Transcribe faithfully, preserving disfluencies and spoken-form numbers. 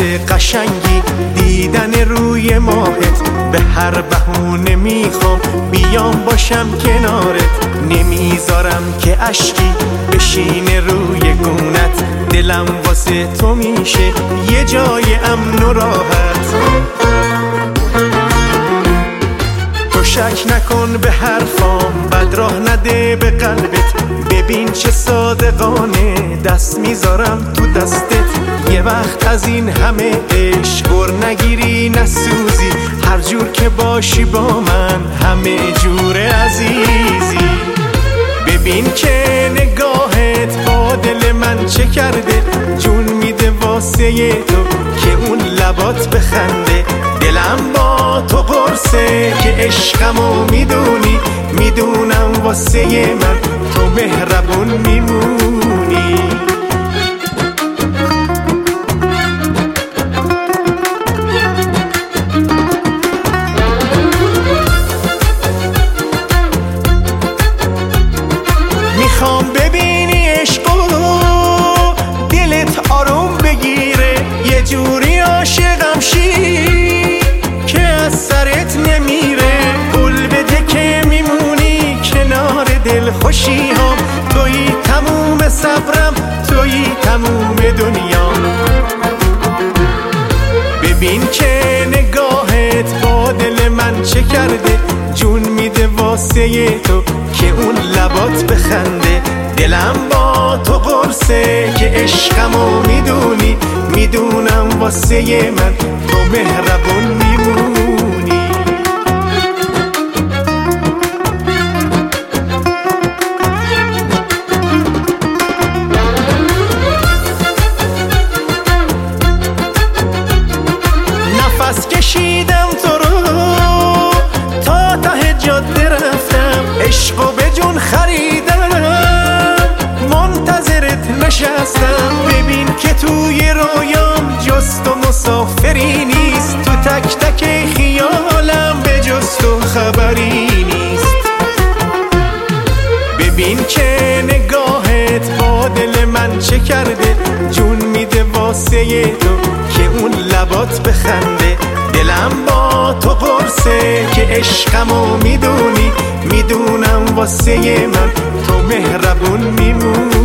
قشنگی، دیدن روی ماهت. به هر بهونه میخوام بیام باشم کنارت، نمیذارم که اشکی بشینه روی گونت. دلم واسه تو میشه یه جای امن و راحت. تو شک نکن به حرفام، بد راه نده به قلبت. ببین چه صادقانه دست میذارم تو دستت. یه وقت از این همه عشق گر نگیری نسوزی، هر جور که باشی با من همه جور عزیزی. ببین که نگاهت با دل من چه کرده، جون میده واسه تو که اون لبات بخنده. دلم با تو قرصه که عشقمو میدونی، میدونم واسه من تو مهربون میمونی. میخوام ببینی عشقو دلت آروم بگیره، یه جوری عاشقم شی که از سرت نمیره. قول بده که میمونی کنار دل خوشی هم، تویی تموم صبرم، تویی تموم دنیام. ببین که نگاهت با دل من چه کرده، جون میده واسه تو که اون لبات بخنده. دلم با تو قرصه که عشقمو میدونی، میدونم واسه من تو مهربون میمونی. نفس کشیدم تو رو تا ته جاده رفتم، عشقو به جون خریدم منتظرت نشستم. ببین که توی رویام جز تو مسافری نیست، تو تک تک خیالم به جز تو خبری نیست. ببین که نگاهت با دل من چه کرده، جون میده واسه تو که اون لبات بخنده. دلم با تو قرصه که عشقمو میدونی، میدونم واسه من تو مهربون میمونی.